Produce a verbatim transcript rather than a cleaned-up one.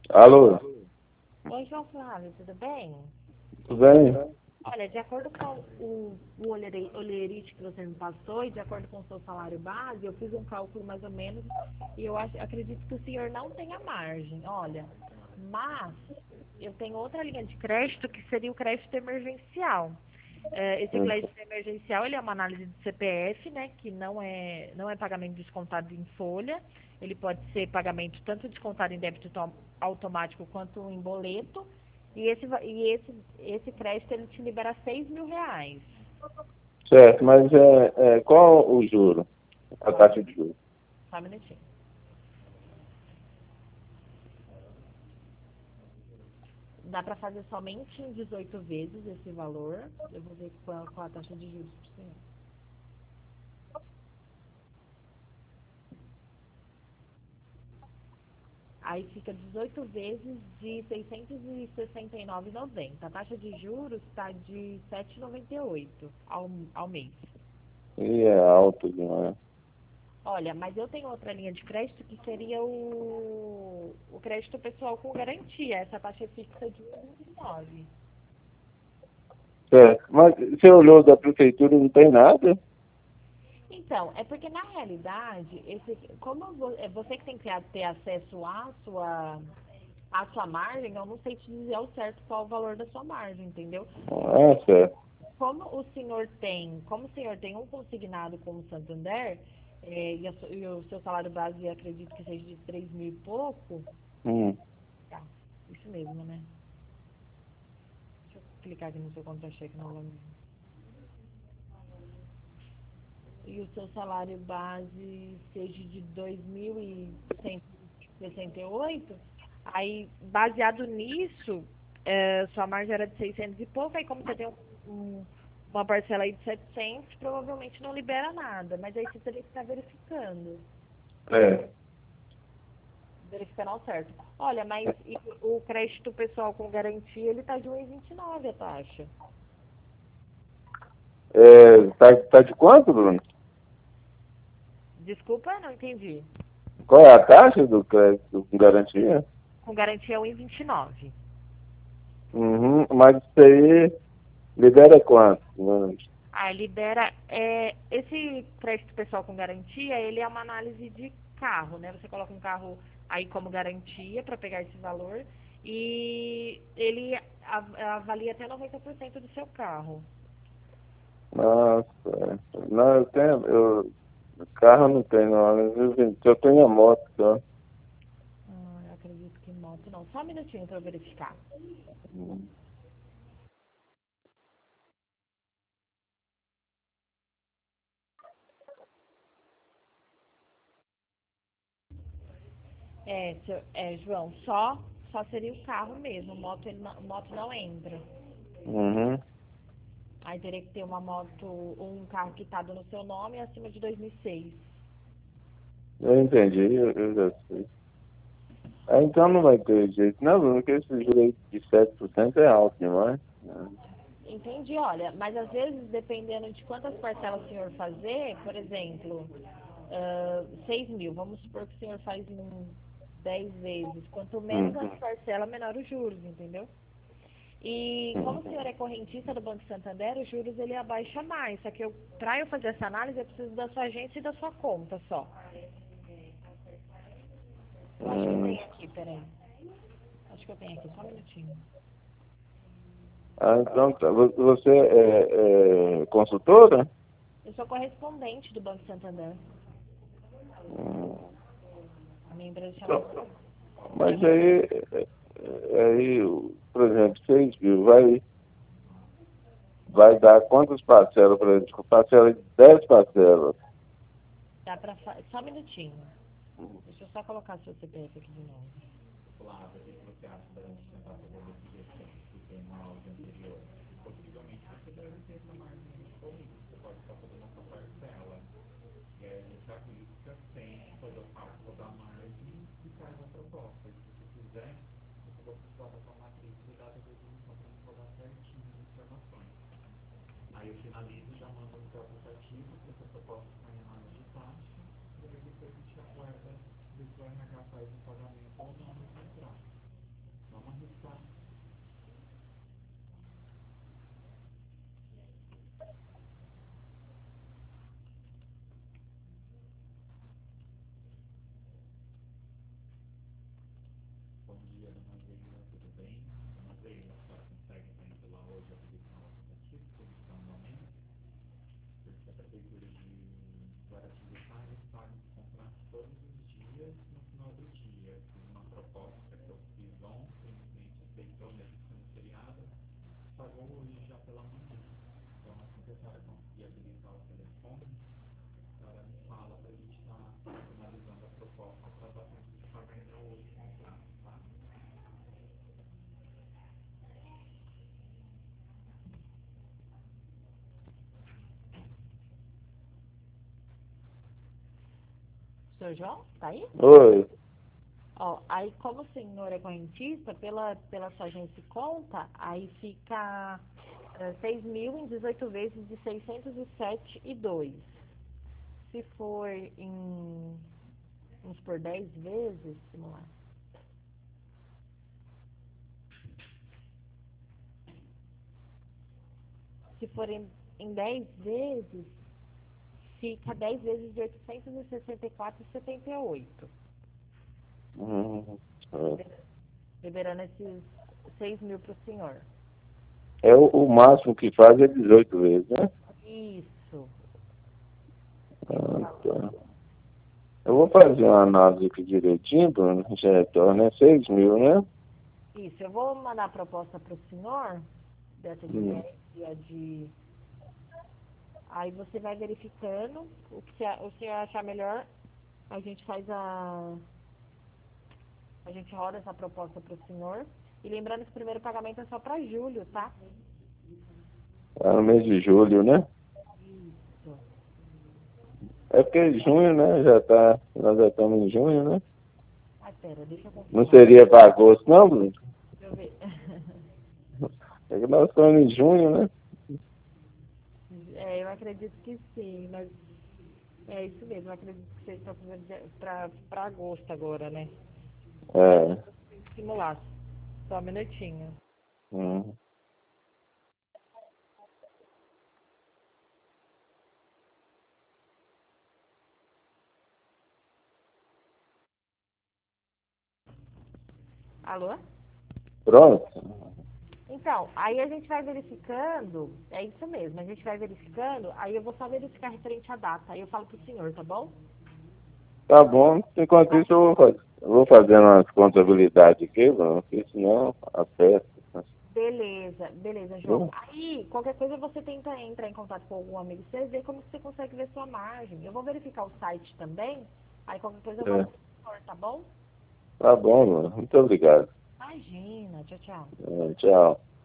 Alô, Oi, João Flávio, tudo bem? tudo bem? Olha, de acordo com o, o olheri- olherite que você me passou e de acordo com o seu salário base, eu fiz um cálculo mais ou menos e eu acho, acredito que o senhor não tenha margem. Olha, mas eu tenho outra linha de crédito que seria o crédito emergencial. É, esse Hum. crédito emergencial, ele é uma análise de C P F, né, que não é, não é pagamento descontado em folha. Ele pode ser pagamento tanto descontado em débito to- automático quanto em boleto. E esse, va- e esse, esse crédito, ele te libera seis mil reais. Certo, mas é, é, qual o juro? A Ó, taxa de juros? só um minutinho. Dá para fazer somente em dezoito vezes esse valor. Eu vou ver qual, qual a taxa de juros para o senhor. Aí fica dezoito vezes de seiscentos e sessenta e nove reais e noventa centavos. A taxa de juros está de sete reais e noventa e oito centavos ao, ao mês. E é alto demais. Olha, mas eu tenho outra linha de crédito que seria o, o crédito pessoal com garantia. Essa taxa é fixa de um vírgula vinte e nove. Certo, mas você olhou da prefeitura e não tem nada? Então, é porque na realidade, esse, como vo- é você que tem que ter acesso à sua, à sua margem, eu não sei te dizer ao certo qual o valor da sua margem, entendeu? Ah, certo. Como o senhor tem, como o senhor tem um consignado como Santander, é, e, a su- e o seu salário base acredito que seja de três mil e pouco, Hum. tá, isso mesmo, né? Deixa eu clicar aqui no seu contra-cheque novamente. E o seu salário base seja de dois mil e cento e sessenta e oito, aí baseado nisso, é, sua margem era de seiscentos e pouco, aí como você tem um, um- uma parcela aí de setecentos, provavelmente não libera nada, mas aí você teria que estar verificando, É. verificando ao certo. Olha, mas e o crédito pessoal com garantia, ele tá de um vírgula vinte e nove a taxa. É, tá, tá de quanto, Bruno? Desculpa, não entendi. Qual é a taxa do crédito com garantia? Com garantia é um vírgula vinte e nove. Uhum, mas isso aí libera quanto? Hum. Ah, libera. É, esse crédito pessoal com garantia, ele é uma análise de carro, né? Você coloca um carro aí como garantia para pegar esse valor e ele a- avalia até noventa por cento do seu carro. Nossa, é. Não, eu tenho, eu, carro não tenho, não. Eu, eu tenho a moto só. Ah, eu acredito que moto não. Só um minutinho para eu verificar. Hum. É, seu- é, João, só, só seria o carro mesmo. Moto, ele não, moto não entra. Uhum. Aí teria que ter uma moto, um carro quitado no seu nome acima de dois mil e seis. Eu entendi, eu, eu já sei. Ah, então não vai ter jeito, não, porque esse juro aí de sete por cento é alto demais. Né? Entendi, olha, mas às vezes, dependendo de quantas parcelas o senhor fazer, por exemplo, ah, seis mil, vamos supor que o senhor faz em dez vezes. Quanto menos Hum, as parcelas, menor os juros, entendeu? E como hum. o senhor é correntista do Banco Santander, os juros ele abaixa mais. Só que eu, para eu fazer essa análise, eu preciso da sua agência e da sua conta só. Eu acho que eu Hum. tenho aqui, peraí. Acho que eu tenho aqui, só um minutinho. Ah, então tá. Vo- Você é, é consultora? Eu sou correspondente do Banco Santander. Hum. A minha empresa chama. Então, mas aí, é, é, aí, o- por exemplo, seis mil, vai, vai dar quantas parcelas para gente? Parcela de dez parcelas. Dá pra. fa- Só um minutinho. Deixa eu só colocar seu C P F aqui de novo. Senhor João, tá aí? Oi. Ó, aí como o senhor é correntista, pela, pela sua agência conta, aí fica é, seis mil em dezoito vezes de seiscentos e sete e dois. Se for em, vamos por dez vezes, vamos lá. Se for em, em dez vezes, fica dez vezes de oitocentos e sessenta e quatro e setenta e oito. Hum, é. Liberando esses seis mil para o senhor. É o, o máximo que faz é dezoito vezes, né? Isso. Ah, tá. Eu vou fazer uma análise aqui direitinho, Bruno. Já retorna é seis mil, né? Isso, eu vou mandar a proposta para o senhor, dessa de Hum. dez e a de... Aí você vai verificando o que você- o senhor achar melhor, a gente faz a... A gente roda essa proposta para o senhor. E lembrando que o primeiro pagamento é só para julho, tá? Tá no mês de julho, né? Isso. É porque junho, né? Já tá, nós já estamos em junho, né? Ai, pera, deixa eu Não confirmar. seria para agosto, não, Bruno? Deixa eu ver. É que nós estamos em junho, né? É, eu acredito que sim, mas é isso mesmo, eu acredito que vocês estão fazendo para agosto agora, né? Mas É. tem que simular. Só um minutinho. Hum. Alô? Pronto. Então, aí a gente vai verificando, é isso mesmo, a gente vai verificando, aí eu vou só verificar referente à data, aí eu falo pro senhor, tá bom? Tá bom. Enquanto isso, eu vou, faz... eu vou fazendo umas contabilidades aqui, Bruno, porque senão aperta. Beleza, beleza, João. Viu? Aí, qualquer coisa você tenta entrar em contato com algum amigo seu e ver como que você consegue ver sua margem. Eu vou verificar o site também, aí qualquer coisa eu É. falo pro senhor, tá bom? Tá bom, Bruno. Muito obrigado. Imagina, tchau, tchau. É, tchau.